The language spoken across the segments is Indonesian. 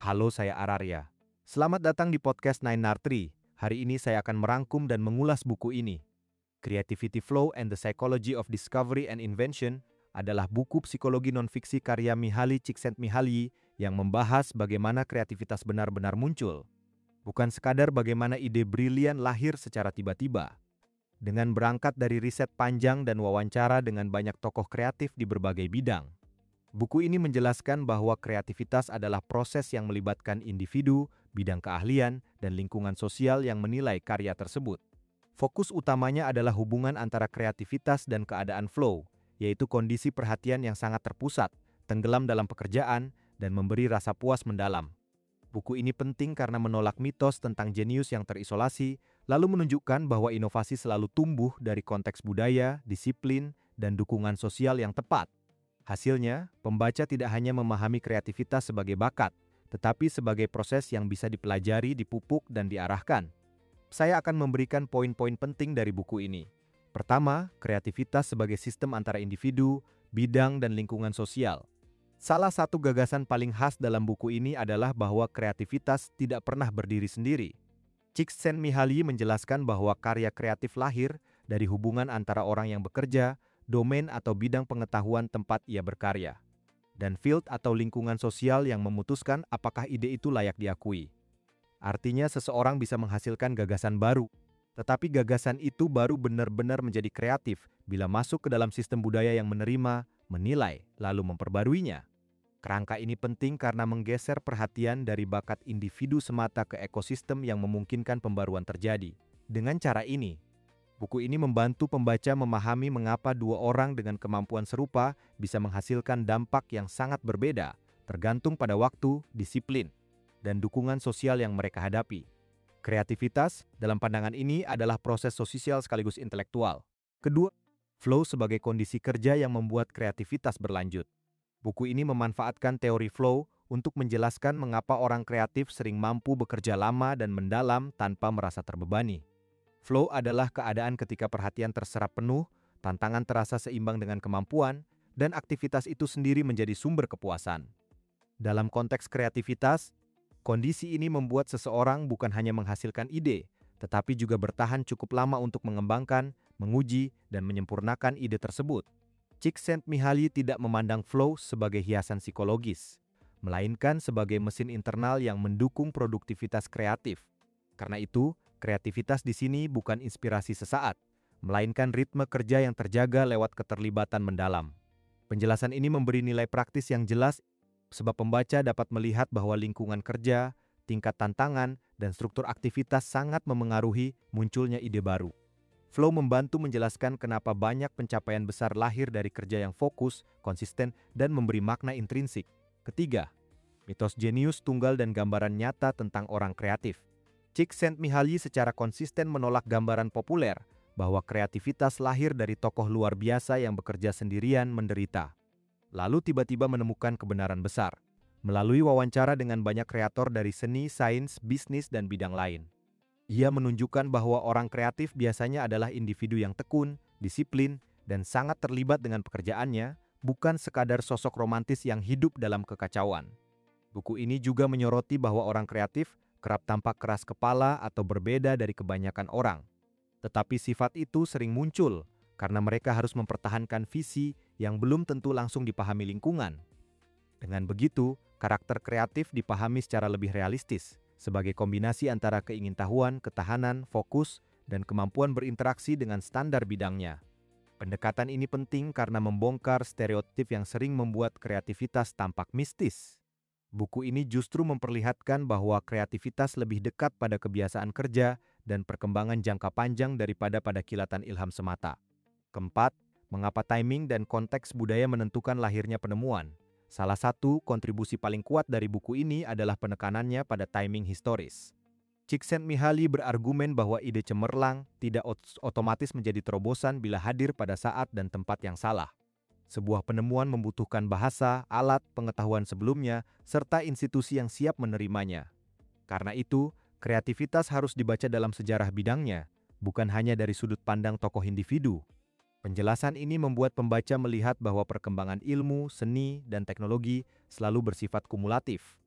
Halo, saya Ararya. Selamat datang di podcast Nine Nartri. Hari ini saya akan merangkum dan mengulas buku ini. Creativity Flow and the Psychology of Discovery and Invention adalah buku psikologi nonfiksi karya Mihaly Csikszentmihalyi yang membahas bagaimana kreativitas benar-benar muncul. Bukan sekadar bagaimana ide brilian lahir secara tiba-tiba. Dengan berangkat dari riset panjang dan wawancara dengan banyak tokoh kreatif di berbagai bidang. Buku ini menjelaskan bahwa kreativitas adalah proses yang melibatkan individu, bidang keahlian, dan lingkungan sosial yang menilai karya tersebut. Fokus utamanya adalah hubungan antara kreativitas dan keadaan flow, yaitu kondisi perhatian yang sangat terpusat, tenggelam dalam pekerjaan, dan memberi rasa puas mendalam. Buku ini penting karena menolak mitos tentang jenius yang terisolasi, lalu menunjukkan bahwa inovasi selalu tumbuh dari konteks budaya, disiplin, dan dukungan sosial yang tepat. Hasilnya, pembaca tidak hanya memahami kreativitas sebagai bakat, tetapi sebagai proses yang bisa dipelajari, dipupuk, dan diarahkan. Saya akan memberikan poin-poin penting dari buku ini. Pertama, kreativitas sebagai sistem antara individu, bidang, dan lingkungan sosial. Salah satu gagasan paling khas dalam buku ini adalah bahwa kreativitas tidak pernah berdiri sendiri. Csikszentmihalyi menjelaskan bahwa karya kreatif lahir dari hubungan antara orang yang bekerja, domain atau bidang pengetahuan tempat ia berkarya, dan field atau lingkungan sosial yang memutuskan apakah ide itu layak diakui. Artinya seseorang bisa menghasilkan gagasan baru, tetapi gagasan itu baru benar-benar menjadi kreatif bila masuk ke dalam sistem budaya yang menerima, menilai, lalu memperbaruinya. Kerangka ini penting karena menggeser perhatian dari bakat individu semata ke ekosistem yang memungkinkan pembaruan terjadi. Dengan cara ini, buku ini membantu pembaca memahami mengapa dua orang dengan kemampuan serupa bisa menghasilkan dampak yang sangat berbeda, tergantung pada waktu, disiplin, dan dukungan sosial yang mereka hadapi. Kreativitas, dalam pandangan ini, adalah proses sosial sekaligus intelektual. Kedua, flow sebagai kondisi kerja yang membuat kreativitas berlanjut. Buku ini memanfaatkan teori flow untuk menjelaskan mengapa orang kreatif sering mampu bekerja lama dan mendalam tanpa merasa terbebani. Flow adalah keadaan ketika perhatian terserap penuh, tantangan terasa seimbang dengan kemampuan, dan aktivitas itu sendiri menjadi sumber kepuasan. Dalam konteks kreativitas, kondisi ini membuat seseorang bukan hanya menghasilkan ide, tetapi juga bertahan cukup lama untuk mengembangkan, menguji, dan menyempurnakan ide tersebut. Csikszentmihalyi tidak memandang flow sebagai hiasan psikologis, melainkan sebagai mesin internal yang mendukung produktivitas kreatif. Karena itu, kreativitas di sini bukan inspirasi sesaat, melainkan ritme kerja yang terjaga lewat keterlibatan mendalam. Penjelasan ini memberi nilai praktis yang jelas sebab pembaca dapat melihat bahwa lingkungan kerja, tingkat tantangan, dan struktur aktivitas sangat memengaruhi munculnya ide baru. Flow membantu menjelaskan kenapa banyak pencapaian besar lahir dari kerja yang fokus, konsisten, dan memberi makna intrinsik. Ketiga, mitos jenius tunggal dan gambaran nyata tentang orang kreatif. Csikszentmihalyi secara konsisten menolak gambaran populer bahwa kreativitas lahir dari tokoh luar biasa yang bekerja sendirian menderita, lalu tiba-tiba menemukan kebenaran besar, melalui wawancara dengan banyak kreator dari seni, sains, bisnis, dan bidang lain. Ia menunjukkan bahwa orang kreatif biasanya adalah individu yang tekun, disiplin, dan sangat terlibat dengan pekerjaannya, bukan sekadar sosok romantis yang hidup dalam kekacauan. Buku ini juga menyoroti bahwa orang kreatif kerap tampak keras kepala atau berbeda dari kebanyakan orang. Tetapi sifat itu sering muncul karena mereka harus mempertahankan visi yang belum tentu langsung dipahami lingkungan. Dengan begitu, karakter kreatif dipahami secara lebih realistis, sebagai kombinasi antara keingintahuan, ketahanan, fokus, dan kemampuan berinteraksi dengan standar bidangnya. Pendekatan ini penting karena membongkar stereotip yang sering membuat kreativitas tampak mistis. Buku ini justru memperlihatkan bahwa kreativitas lebih dekat pada kebiasaan kerja dan perkembangan jangka panjang daripada pada kilatan ilham semata. Keempat, mengapa timing dan konteks budaya menentukan lahirnya penemuan. Salah satu kontribusi paling kuat dari buku ini adalah penekanannya pada timing historis. Csikszentmihalyi berargumen bahwa ide cemerlang tidak otomatis menjadi terobosan bila hadir pada saat dan tempat yang salah. Sebuah penemuan membutuhkan bahasa, alat, pengetahuan sebelumnya, serta institusi yang siap menerimanya. Karena itu, kreativitas harus dibaca dalam sejarah bidangnya, bukan hanya dari sudut pandang tokoh individu. Penjelasan ini membuat pembaca melihat bahwa perkembangan ilmu, seni, dan teknologi selalu bersifat kumulatif.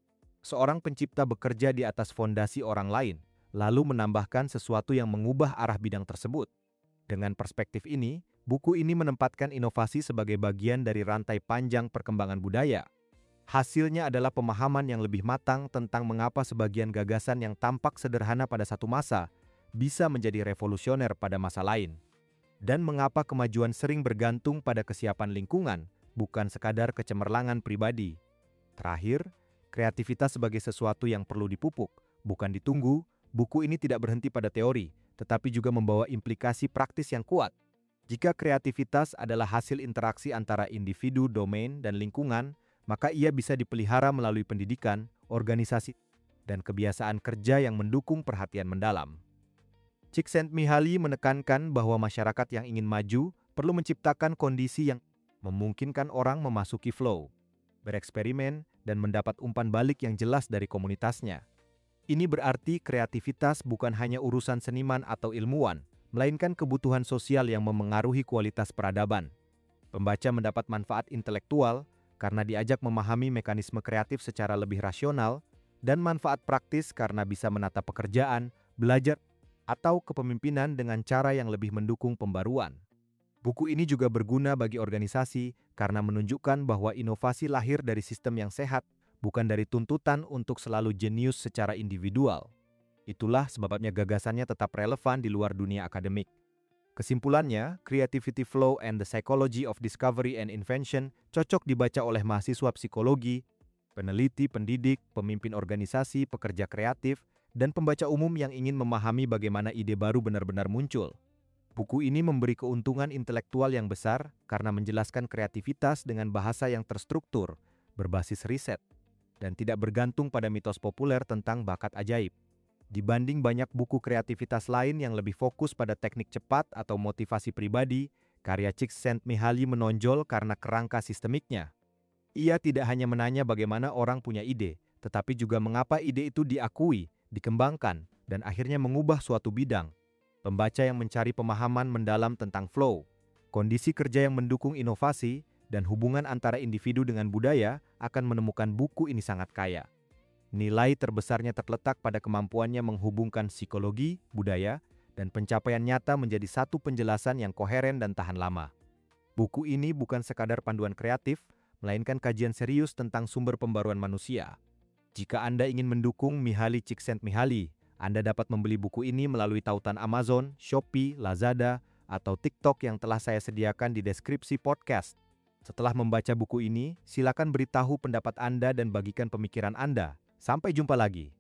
seorang pencipta bekerja di atas fondasi orang lain, lalu menambahkan sesuatu yang mengubah arah bidang tersebut. Dengan perspektif ini, buku ini menempatkan inovasi sebagai bagian dari rantai panjang perkembangan budaya. Hasilnya adalah pemahaman yang lebih matang tentang mengapa sebagian gagasan yang tampak sederhana pada satu masa bisa menjadi revolusioner pada masa lain. Dan mengapa kemajuan sering bergantung pada kesiapan lingkungan, bukan sekadar kecemerlangan pribadi. Terakhir, kreativitas sebagai sesuatu yang perlu dipupuk, bukan ditunggu. Buku ini tidak berhenti pada teori, tetapi juga membawa implikasi praktis yang kuat. Jika kreativitas adalah hasil interaksi antara individu, domain, dan lingkungan, maka ia bisa dipelihara melalui pendidikan, organisasi, dan kebiasaan kerja yang mendukung perhatian mendalam. Csikszentmihalyi menekankan bahwa masyarakat yang ingin maju perlu menciptakan kondisi yang memungkinkan orang memasuki flow, bereksperimen, dan mendapat umpan balik yang jelas dari komunitasnya. Ini berarti kreativitas bukan hanya urusan seniman atau ilmuwan, melainkan kebutuhan sosial yang memengaruhi kualitas peradaban. Pembaca mendapat manfaat intelektual karena diajak memahami mekanisme kreatif secara lebih rasional, dan manfaat praktis karena bisa menata pekerjaan, belajar, atau kepemimpinan dengan cara yang lebih mendukung pembaruan. Buku ini juga berguna bagi organisasi karena menunjukkan bahwa inovasi lahir dari sistem yang sehat, bukan dari tuntutan untuk selalu jenius secara individual. Itulah sebabnya gagasannya tetap relevan di luar dunia akademik. Kesimpulannya, Creativity Flow and the Psychology of Discovery and Invention cocok dibaca oleh mahasiswa psikologi, peneliti, pendidik, pemimpin organisasi, pekerja kreatif, dan pembaca umum yang ingin memahami bagaimana ide baru benar-benar muncul. Buku ini memberi keuntungan intelektual yang besar karena menjelaskan kreativitas dengan bahasa yang terstruktur, berbasis riset, dan tidak bergantung pada mitos populer tentang bakat ajaib. Dibanding banyak buku kreativitas lain yang lebih fokus pada teknik cepat atau motivasi pribadi, karya Csikszentmihalyi menonjol karena kerangka sistemiknya. Ia tidak hanya menanya bagaimana orang punya ide, tetapi juga mengapa ide itu diakui, dikembangkan, dan akhirnya mengubah suatu bidang. Pembaca yang mencari pemahaman mendalam tentang flow, kondisi kerja yang mendukung inovasi, dan hubungan antara individu dengan budaya akan menemukan buku ini sangat kaya. Nilai terbesarnya terletak pada kemampuannya menghubungkan psikologi, budaya, dan pencapaian nyata menjadi satu penjelasan yang koheren dan tahan lama. Buku ini bukan sekadar panduan kreatif, melainkan kajian serius tentang sumber pembaruan manusia. Jika Anda ingin mendukung Mihaly Csikszentmihalyi, Anda dapat membeli buku ini melalui tautan Amazon, Shopee, Lazada, atau TikTok yang telah saya sediakan di deskripsi podcast. Setelah membaca buku ini, silakan beritahu pendapat Anda dan bagikan pemikiran Anda. Sampai jumpa lagi.